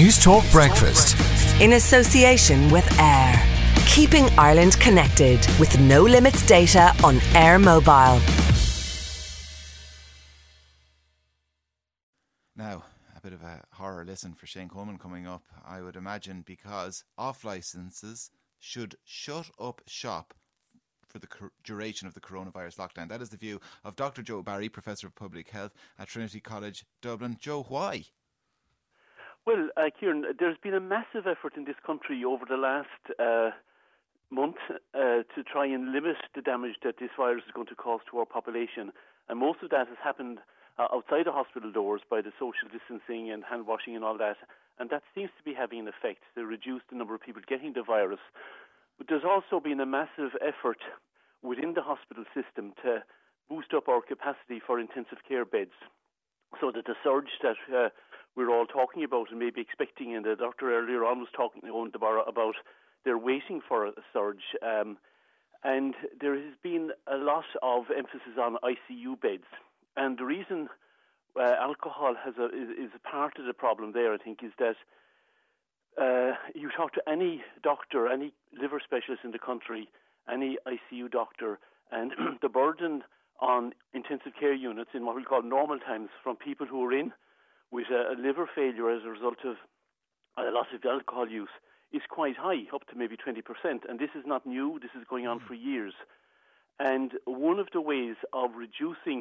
News Talk Breakfast. In association with Air. Keeping Ireland connected with no limits data on Air Mobile. Now, a bit of a horror listen for Shane Coleman coming up, I would imagine, because off-licences should shut up shop for the duration of the coronavirus lockdown. That is the view of Dr. Joe Barry, Professor of Public Health at Trinity College Dublin. Joe, why? Well, Kieran, there's been a massive effort in this country over the last month to try and limit the damage that this virus is going to cause to our population. And most of that has happened outside the hospital doors by the social distancing and hand washing and all that. And that seems to be having an effect to reduce the number of people getting the virus. But there's also been a massive effort within the hospital system to boost up our capacity for intensive care beds, so that the surge that we're all talking about and maybe expecting, and the doctor earlier on was talking about they're waiting for a surge, and there has been a lot of emphasis on ICU beds. And the reason alcohol is a part of the problem there, I think, is that you talk to any doctor, any liver specialist in the country, any ICU doctor, and the burden on intensive care units in what we call normal times from people who are in with a liver failure as a result of a lot of alcohol use is quite high, up to maybe 20%. And this is not new, this is going on for years. And one of the ways of reducing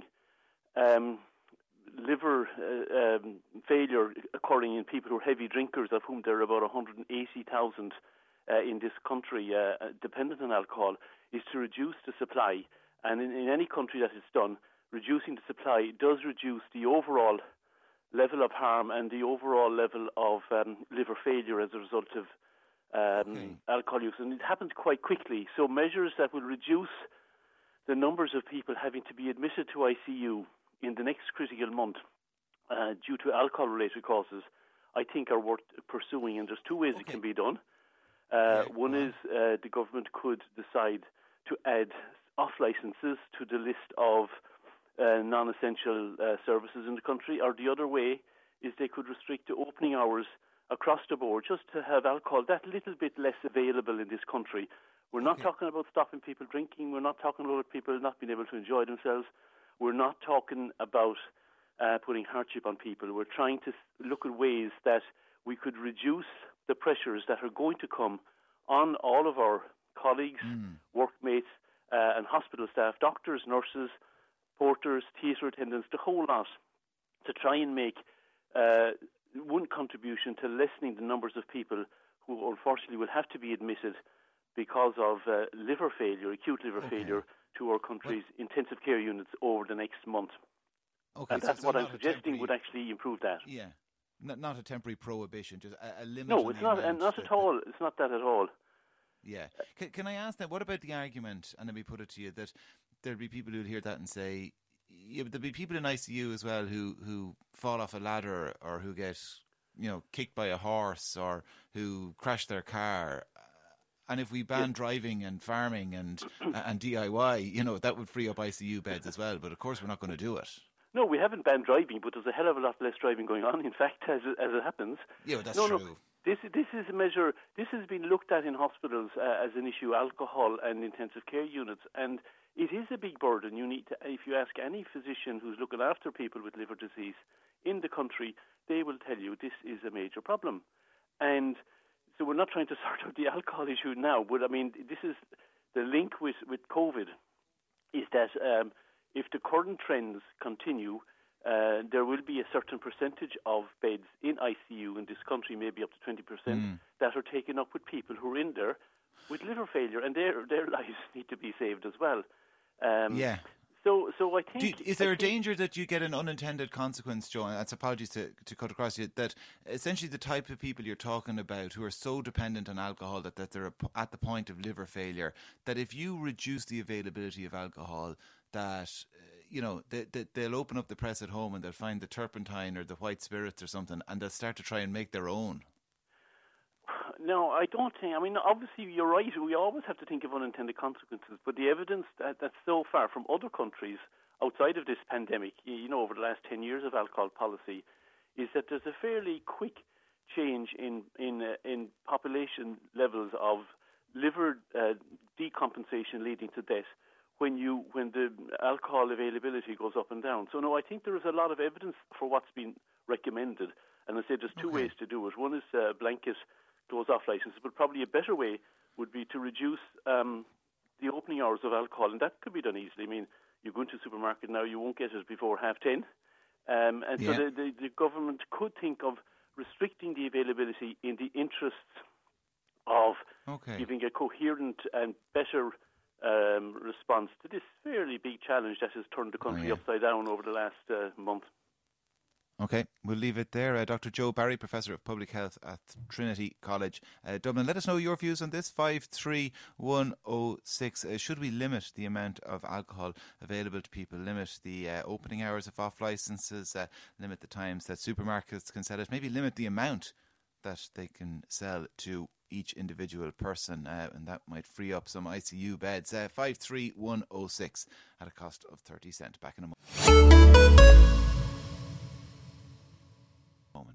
liver failure occurring in people who are heavy drinkers, of whom there are about 180,000 in this country dependent on alcohol, is to reduce the supply. And in any country that is done, reducing the supply does reduce the overall level of harm and the overall level of liver failure as a result of alcohol use. And it happens quite quickly. So measures that will reduce the numbers of people having to be admitted to ICU in the next critical month due to alcohol-related causes, I think are worth pursuing. And there's two ways it can be done. One is the government could decide to add off-licences to the list of non-essential services in the country, or the other way is they could restrict the opening hours across the board just to have alcohol that little bit less available in this country. We're not talking about stopping people drinking. We're not talking about people not being able to enjoy themselves. We're not talking about putting hardship on people. We're trying to look at ways that we could reduce the pressures that are going to come on all of our colleagues, workmates, and hospital staff, doctors, nurses, porters, theatre attendants, the whole lot, to try and make one contribution to lessening the numbers of people who unfortunately will have to be admitted because of liver failure, acute liver failure, to our country's intensive care units over the next month. And that's what I'm suggesting would actually improve that. Yeah, not a temporary prohibition, just a limit. No, it's not, and not at all. It's not that at all. Yeah. Can I ask that? What about the argument, and let me put it to you, that there'll be people who'll hear that and say, yeah, but there'll be people in ICU as well who fall off a ladder, or who get, kicked by a horse, or who crash their car. And if we ban driving and farming and DIY, that would free up ICU beds as well. But of course, we're not going to do it. No, we haven't banned driving, but there's a hell of a lot less driving going on. In fact, as it happens. Yeah, that's true. No. This is a measure. This has been looked at in hospitals as an issue, alcohol and intensive care units, and it is a big burden. You need to, if you ask any physician who's looking after people with liver disease in the country, they will tell you this is a major problem. And so we're not trying to sort out the alcohol issue now, but I mean, this is the link with COVID, is that if the current trends continue, there will be a certain percentage of beds in ICU in this country, maybe up to 20%, that are taken up with people who are in there with liver failure, and their lives need to be saved as well. So I think... Is there a danger that you get an unintended consequence, Joe, and that's apologies to cut across you, that essentially the type of people you're talking about who are so dependent on alcohol that they're at the point of liver failure, that if you reduce the availability of alcohol, that... they'll open up the press at home and they'll find the turpentine or the white spirits or something, and they'll start to try and make their own. No, I don't think. I mean, obviously, you're right. We always have to think of unintended consequences. But the evidence that's so far from other countries outside of this pandemic, over the last 10 years of alcohol policy, is that there's a fairly quick change in population levels of liver decompensation leading to death when the alcohol availability goes up and down. So no, I think there is a lot of evidence for what's been recommended, and I say there's two ways to do it. One is blanket close-off licenses, but probably a better way would be to reduce the opening hours of alcohol, and that could be done easily. I mean, you go into a supermarket now, you won't get it before 10:30, so the government could think of restricting the availability in the interests of giving a coherent and better response to this fairly big challenge that has turned the country upside down over the last month. Okay, we'll leave it there. Dr. Joe Barry, Professor of Public Health at Trinity College, Dublin. Let us know your views on this, 53106. Should we limit the amount of alcohol available to people, limit the opening hours of off licences, limit the times that supermarkets can sell it, maybe limit the amount that they can sell to each individual person, and that might free up some ICU beds. 53106 at a cost of 30 cents. Back in a moment.